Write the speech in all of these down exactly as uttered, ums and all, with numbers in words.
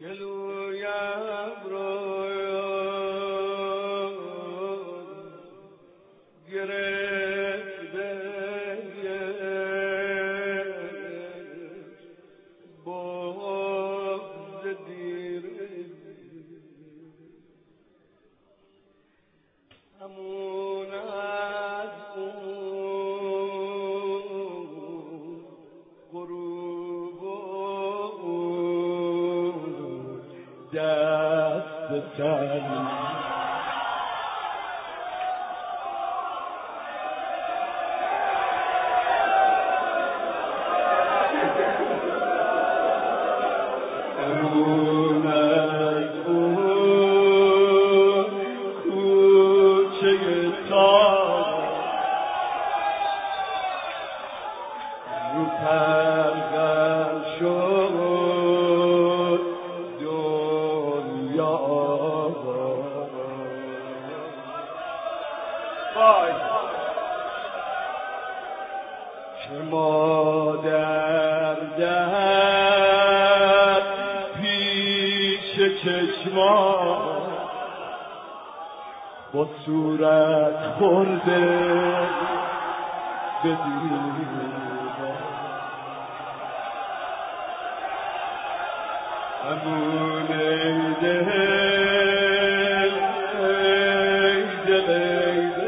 گلویم رو گرفته بغض دیره همون از اون غروب دست تن همون از اون کوچه تار رو پرگم شد دنیا وای که مادر در پیش چشمان با صورت خورده به دیوار همون ای دل ای دل ای دل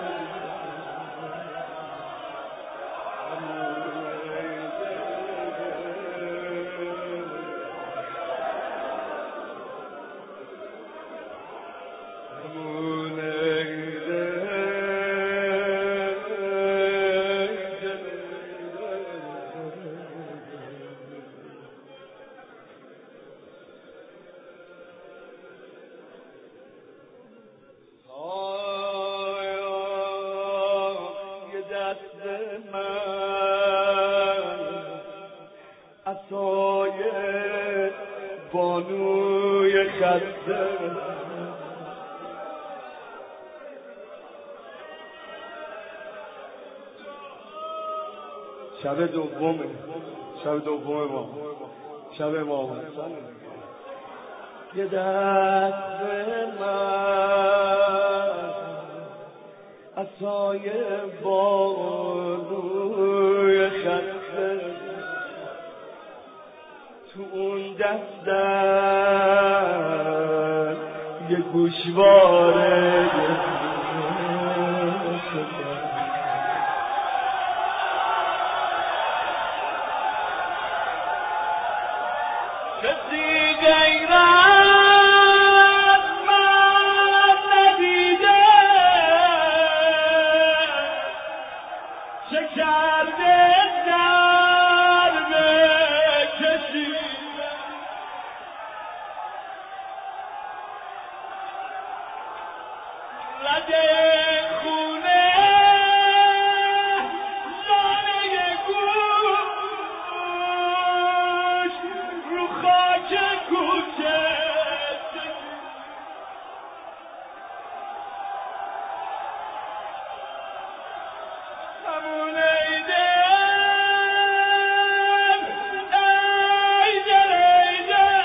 همون ای دل عصای بانوی خسته شب دومه شب دومه ما شب امام حسن یه دست من عصای بانوی خسته تو اون دستن یه گوشواره کسی غیر از من ندیده چه کرده در بکشی رده خونه لانه گوش رو خاک کوچه همون ای دل ای دل ای دل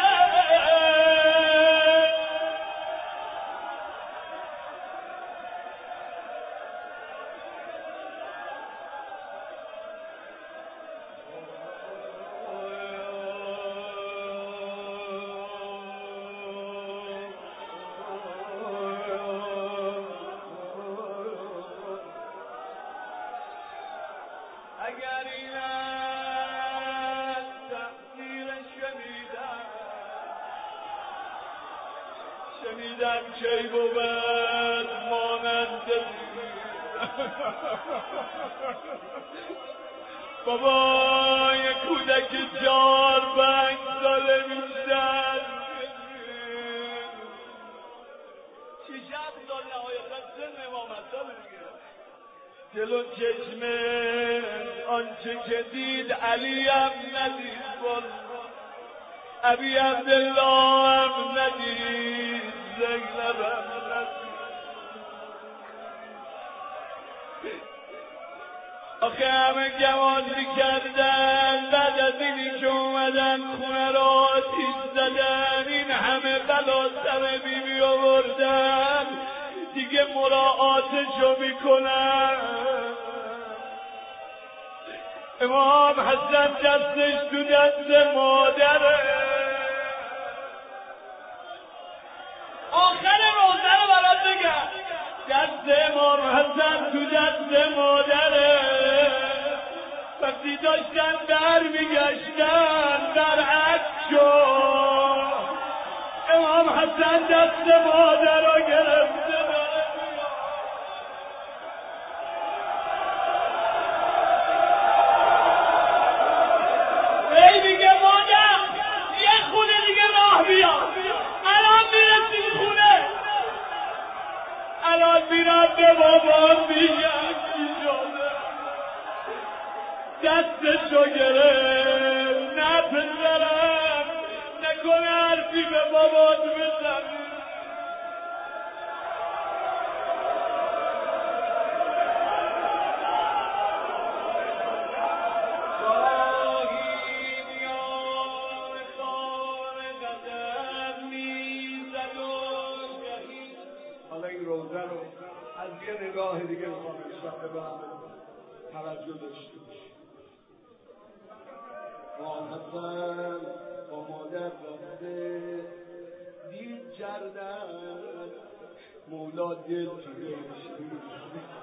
اگر این از تقدیر شنیدم شنیدم کی بود مانند بابا یک کودک چهار پنج ساله بیشتر شیش هفت سال نهایتا سن امامت ساله دیگه جلو چشمه آنچه که دید علی هم ندید ابی عبدالله هم ندید زینب هم ندید آخه همه گمازی کردن بعد از اینی که اومدن خونه را آتیش زدن، این همه بلا سر بیبی آوردن، دیگه مراعاتشو میکنن. امام حسن دستش تو دست مادره. آخر روزه رو برات بگم، دست امام حسن تو دست مادره. وقتی داشتن در میگشتن برعکس شد، امام حسن دست مادر رو گرفته. ای میگه مادر یه خونه دیگه راه بیا، الان میرسیم خونه. الان میرم به بابا میگم چی شده. دستشو گرفت، نه پسرم نکنه حرفی به بابات بزنی. حالا این روزه رو از یه نگاه دیگه میخوام شب به هم توجه داشته باشیم. امام حسن با مادر رفته دید کردن، مولا دل تو دلش